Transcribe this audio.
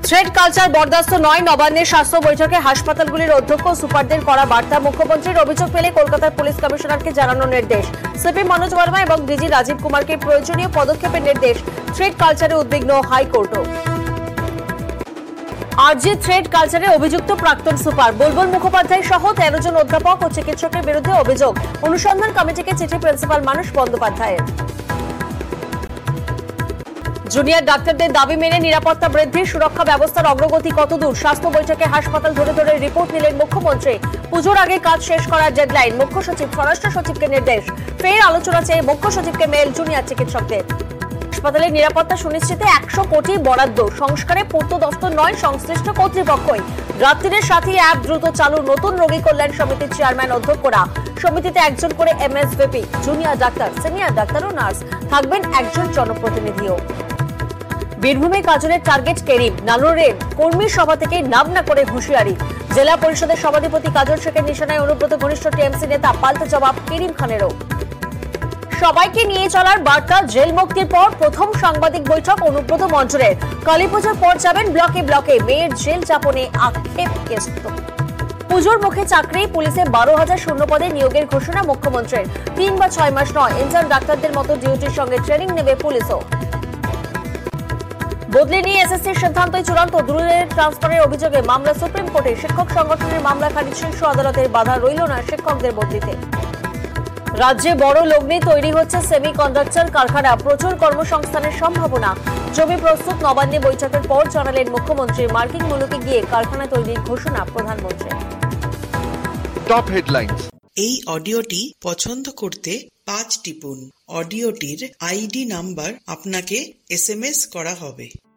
Thread culture বরদাস্ত নয়। নবান্নের স্বাস্থ্য বৈঠকে হাসপাতালগুলির অধ্যক্ষ সুপারদের করা বার্তা। মুখ্যমন্ত্রীর অভিযোগ পেলে কলকাতার পুলিশ কমিশনারকে জানানোর নির্দেশ। সিপি মনোজ বর্মা এবং ডিজি রাজীব কুমারকে প্রয়োজনীয় পদক্ষেপের নির্দেশ। থ্রেড কালচারে উদ্বিগ্ন হাইকোর্টও। আরজি থ্রেড কালচারে অভিযুক্ত প্রাক্তন সুপার বুলবুল মুখোপাধ্যায় সহ 13 জন অধ্যাপক ও চিকিৎসকের বিরুদ্ধে অভিযোগ। অনুসন্ধান কমিটিকে চিঠি প্রিন্সিপাল মানস বন্দ্যোপাধ্যায়ের। জুনিয়র ডাক্তারদের দাবি মেনে নিরাপত্তা বৃদ্ধি, সুরক্ষা ব্যবস্থার অগ্রগতি কতদূর? স্বাস্থ্য বৈঠকে হাসপাতাল ধরে ধরে রিপোর্ট নিলেন মুখ্যমন্ত্রী। পুজোর আগে কাজ শেষ করার ডেডলাইন। মুখ্য সচিব স্বরাষ্ট্র সচিবকে নির্দেশ। ফের আলোচনা চেয়ে মুখ্য সচিবকে মেল জুনিয়র চিকিৎসকদের। হাসপাতালের নিরাপত্তা সুনিশ্চিতে 100 কোটি বরাদ্দ। সংস্কারে পূর্ত দফতর নয়, সংশ্লিষ্ট কর্তৃপক্ষই। রাত্রির সাথী অ্যাপ দ্রুত চালু। নতুন রোগী কল্যাণ সমিতির চেয়ারম্যান অধ্যক্ষরা। সমিতিতে একজন করে MSVP, junior doctor, senior doctor ও নার্স। থাকবেন একজন জনপ্রতিনিধিও। বীরভূমে কাজলের টার্গেট কেরিম। নানুরের কর্মী সভা থেকে নাম না করে হুঁশিয়ারি। জেলা পরিষদের সভাধিপতি কাজল শেখের নিশানায় অনুব্রত ঘনিষ্ঠ টিএমসি নেতা। পাল্টা জবাব কেরিম খানেরও। সবাইকে নিয়ে চলার বার্তা। জেল মুক্তির পর প্রথম সাংবাদিক বৈঠক অনুব্রত মঞ্জুরের। কালীপুজোর পর যাবেন ব্লকে ব্লকে। মেয়ের জেল যাপনে আক্ষেপ কেষ্ট। পুজোর মুখে চাকরি। পুলিশে 12,000 শূন্য পদে নিয়োগের ঘোষণা মুখ্যমন্ত্রীর। 3 বা 6 মাস নয়, ইন্টার্ন ডাক্তারদের মতো ডিউটির সঙ্গে ট্রেনিং নেবে পুলিশও। বদলি নিয়ে এসএসসির সিদ্ধান্তই চূড়ান্ত। দূরের ট্রান্সফারের অভিযোগে মামলা সুপ্রিম কোর্টে। শিক্ষক সংগঠনের মামলা খারিজ। শীর্ষ আদালতের বাধা রইল না শিক্ষকদের বদলিতে। রাজ্যে বড় লগ্নে তৈরি হচ্ছে সেমিকন্ডাক্টর কারখানা। প্রচুর কর্মসংস্থানের সম্ভাবনা। জমি প্রস্তুত। নবান্নে বৈঠকের পর জানালেন মুখ্যমন্ত্রী। মার্কিন মুলুকে গিয়ে কারখানা তৈরির ঘোষণা প্রধানমন্ত্রী। Top headlines. এই অডিওটি পছন্দ করতে 5 টিপুন। অডিওটির আইডি নাম্বার আপনাকে SMS করা হবে।